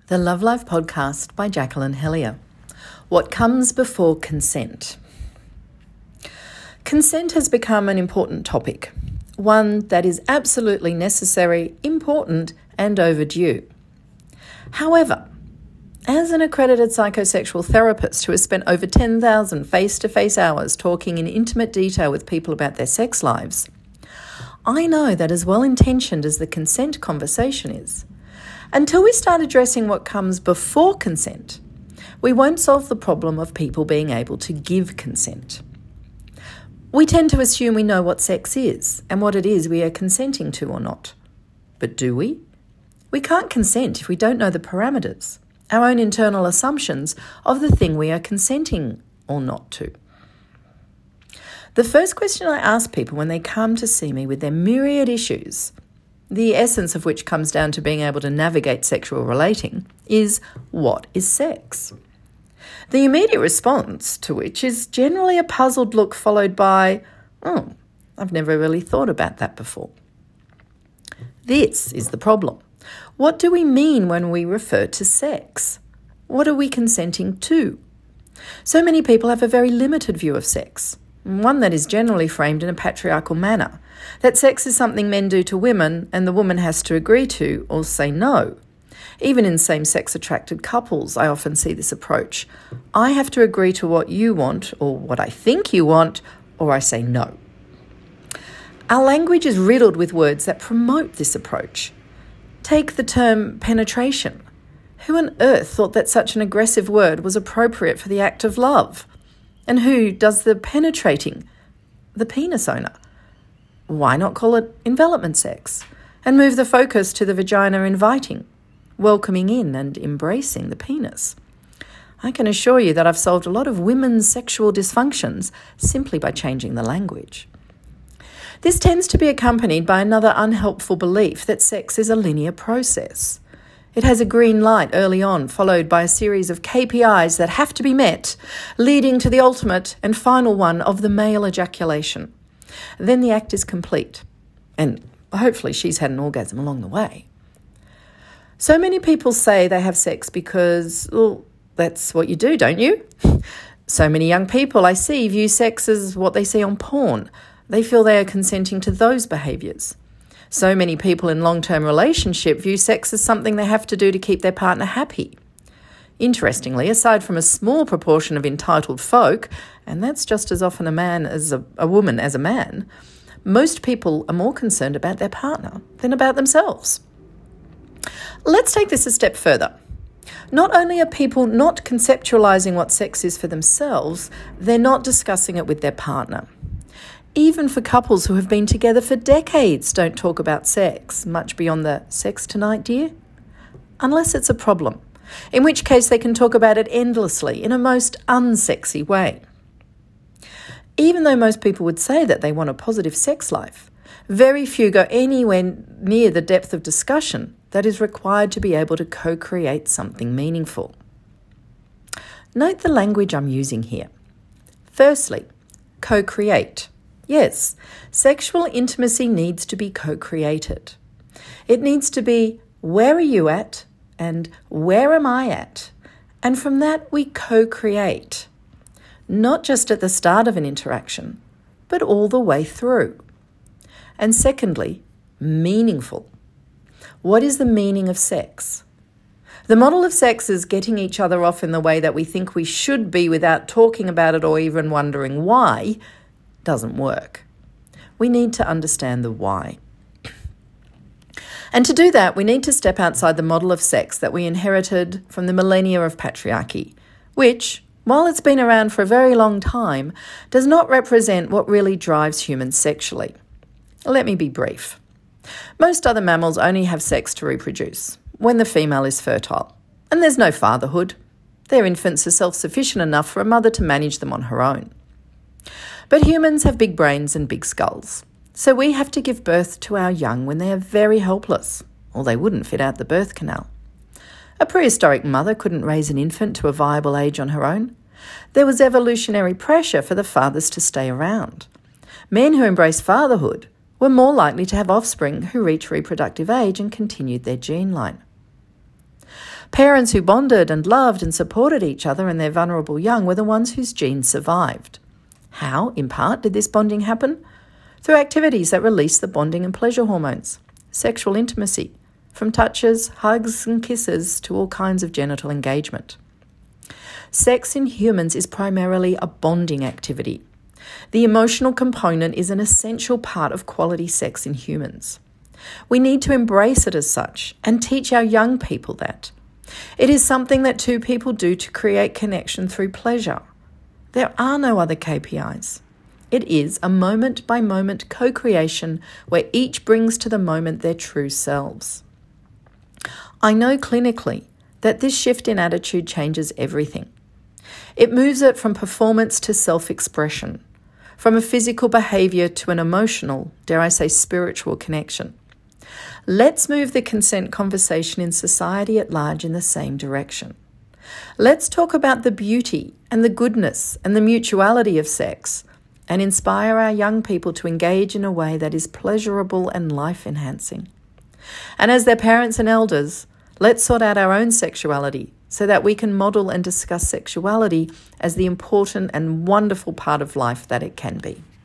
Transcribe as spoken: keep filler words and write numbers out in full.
The Love Life Podcast by Jacqueline Hellier. What comes before consent? Consent has become an important topic, one that is absolutely necessary, important, and overdue. However, as an accredited psychosexual therapist who has spent over ten thousand face-to-face hours talking in intimate detail with people about their sex lives, I know that as well-intentioned as the consent conversation is, until we start addressing what comes before consent, we won't solve the problem of people being able to give consent. We tend to assume we know what sex is and what it is we are consenting to or not. But do we? We can't consent if we don't know the parameters, our own internal assumptions of the thing we are consenting or not to. The first question I ask people when they come to see me with their myriad issues, the essence of which comes down to being able to navigate sexual relating, is what is sex? The immediate response to which is generally a puzzled look followed by, oh, I've never really thought about that before. This is the problem. What do we mean when we refer to sex? What are we consenting to? So many people have a very limited view of sex, one that is generally framed in a patriarchal manner, that sex is something men do to women and the woman has to agree to or say no. Even in same-sex attracted couples, I often see this approach. I have to agree to what you want or what I think you want, or I say no. Our language is riddled with words that promote this approach. Take the term penetration. Who on earth thought that such an aggressive word was appropriate for the act of love? And who does the penetrating? The penis owner. Why not call it envelopment sex and move the focus to the vagina inviting, welcoming in and embracing the penis? I can assure you that I've solved a lot of women's sexual dysfunctions simply by changing the language. This tends to be accompanied by another unhelpful belief that sex is a linear process. It has a green light early on, followed by a series of K P Is that have to be met, leading to the ultimate and final one of the male ejaculation. Then the act is complete, and hopefully she's had an orgasm along the way. So many people say they have sex because, well, that's what you do, don't you? So many young people I see view sex as what they see on porn. They feel they are consenting to those behaviours. So many people in long-term relationship view sex as something they have to do to keep their partner happy. Interestingly, aside from a small proportion of entitled folk, and that's just as often a man as a, a woman as a man, most people are more concerned about their partner than about themselves. Let's take this a step further. Not only are people not conceptualising what sex is for themselves, they're not discussing it with their partner. Even for couples who have been together for decades don't talk about sex, much beyond the sex tonight, dear? Unless it's a problem, in which case they can talk about it endlessly in a most unsexy way. Even though most people would say that they want a positive sex life, very few go anywhere near the depth of discussion that is required to be able to co-create something meaningful. Note the language I'm using here. Firstly, co-create. Yes, sexual intimacy needs to be co-created. It needs to be, where are you at and where am I at? And from that we co-create. Not just at the start of an interaction, but all the way through. And secondly, meaningful. What is the meaning of sex? The model of sex is getting each other off in the way that we think we should be without talking about it or even wondering why doesn't work. We need to understand the why. And to do that, we need to step outside the model of sex that we inherited from the millennia of patriarchy, which, while it's been around for a very long time, does not represent what really drives humans sexually. Let me be brief. Most other mammals only have sex to reproduce, when the female is fertile, and there's no fatherhood. Their infants are self-sufficient enough for a mother to manage them on her own. But humans have big brains and big skulls, so we have to give birth to our young when they are very helpless, or they wouldn't fit out the birth canal. A prehistoric mother couldn't raise an infant to a viable age on her own. There was evolutionary pressure for the fathers to stay around. Men who embraced fatherhood were more likely to have offspring who reached reproductive age and continued their gene line. Parents who bonded and loved and supported each other and their vulnerable young were the ones whose genes survived. How, in part, did this bonding happen? Through activities that release the bonding and pleasure hormones, sexual intimacy, from touches, hugs and kisses to all kinds of genital engagement. Sex in humans is primarily a bonding activity. The emotional component is an essential part of quality sex in humans. We need to embrace it as such and teach our young people that. It is something that two people do to create connection through pleasure. There are no other K P Is. It is a moment-by-moment co-creation where each brings to the moment their true selves. I know clinically that this shift in attitude changes everything. It moves it from performance to self-expression, from a physical behaviour to an emotional, dare I say spiritual connection. Let's move the consent conversation in society at large in the same direction. Let's talk about the beauty and the goodness and the mutuality of sex and inspire our young people to engage in a way that is pleasurable and life-enhancing. And as their parents and elders, let's sort out our own sexuality so that we can model and discuss sexuality as the important and wonderful part of life that it can be.